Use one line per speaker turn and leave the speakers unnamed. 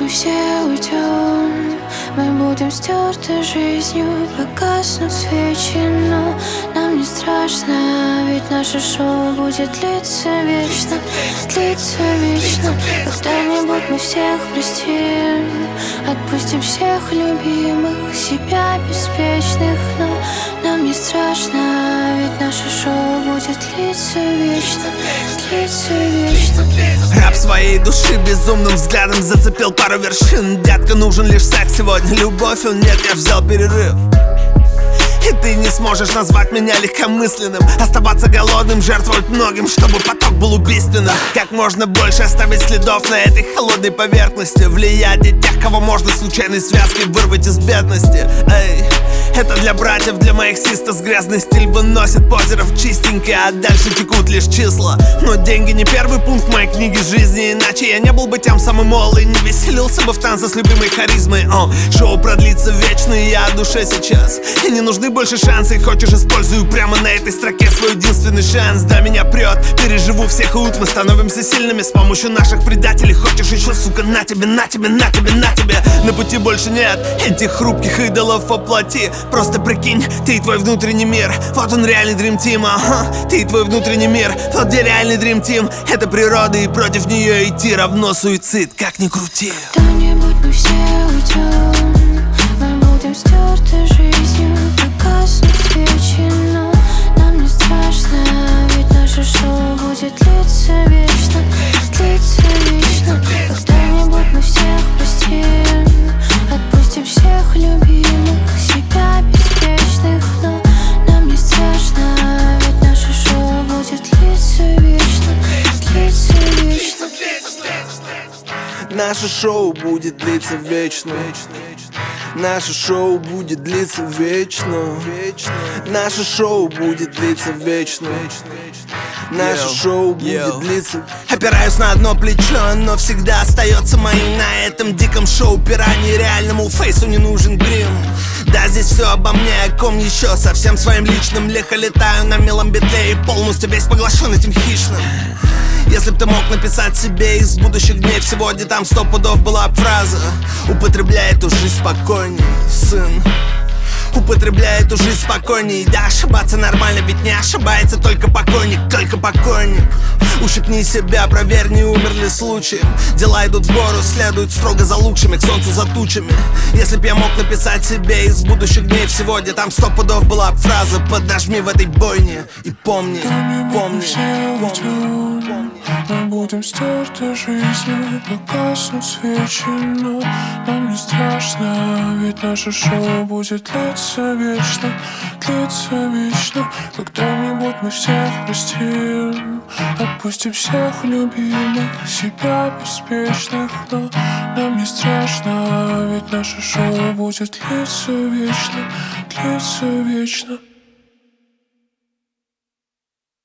мы все уйдем, мы будем стерты жизнью, погаснут свечи, но нам не страшно, ведь наше шоу будет длиться вечно, длиться вечно. Когда-нибудь мы всех простим, отпустим всех любимых, себя беспечных, но нам не страшно, ведь наше шоу будет длиться вечно, длиться вечно.
Раб своей души безумным взглядом зацепил пару вершин. Детка, нужен лишь секс сегодня, любовь, он нет, я взял перерыв. И ты не сможешь назвать меня легкомысленным, оставаться голодным, жертвовать многим, чтобы поток был убийственным. Как можно больше оставить следов на этой холодной поверхности, влиять и тех, кого можно случайной связкой вырвать из бедности. Эй, это для братьев, для моих систас. Грязный стиль выносит позеров чистенько, а дальше текут лишь числа. Но деньги не первый пункт моей книги жизни, иначе я не был бы тем самым молодым, не веселился бы в танце с любимой харизмой. Шоу продлится вечно, и я о душе сейчас, и не нужны больше шансы. Хочешь, использую прямо на этой строке свой единственный шанс. Да, меня прет, переживу всех ут, мы становимся сильными с помощью наших предателей. Хочешь еще, сука, на тебе, на тебе, на тебе, на тебе. На пути больше нет этих хрупких идолов воплоти. Просто прикинь, ты и твой внутренний мир, вот он реальный Dream Team, ага. Ты и твой внутренний мир, тот где реальный Dream Team. Это природа, и против нее идти равно суицид, как ни крути.
Когда-нибудь мы все уйдем, мы будем стерты жизнью, погаснут свечи, но нам не страшно, ведь наше шоу будет длиться вечно, длиться вечно. Когда-нибудь мы всех простим, отпустим всех любимых, себя беспечных, но нам не страшно, ведь наше шоу будет длиться вечно, длиться вечно.
Наше шоу будет длиться вечно. Наше шоу будет длиться вечно. Наше шоу будет длиться вечно. Наше шоу будет длиться. Опираюсь на одно плечо, но всегда остается моим. На этом диком шоу пираньи реальному фейсу не нужен грим. Да, здесь все обо мне, о ком еще, совсем своим личным. Лихо летаю на милом битле и полностью весь поглощен этим хищным. Если б ты мог написать себе из будущих дней, сегодня там 100 пудов была фраза: употребляй эту жизнь спокойней, сын. Употребляй эту жизнь спокойней. Да, ошибаться нормально, ведь не ошибается только покойник, только покойник. Ущипни себя, проверь, не умер ли случаем. Дела идут в гору, следуют строго за лучшими, к солнцу за тучами. Если б я мог написать себе из будущих дней, сегодня там 100 пудов была фраза: подожми в этой бойне и помни, помни, помни.
Мы будем стерты жизнью, погаснут свечи, но нам не страшно, ведь наше шоу будет длиться вечно, длиться вечно. Когда-нибудь мы всех простим, отпустим всех любимых, себя беспечных, но нам не страшно, ведь наше шоу будет длиться вечно, длиться вечно.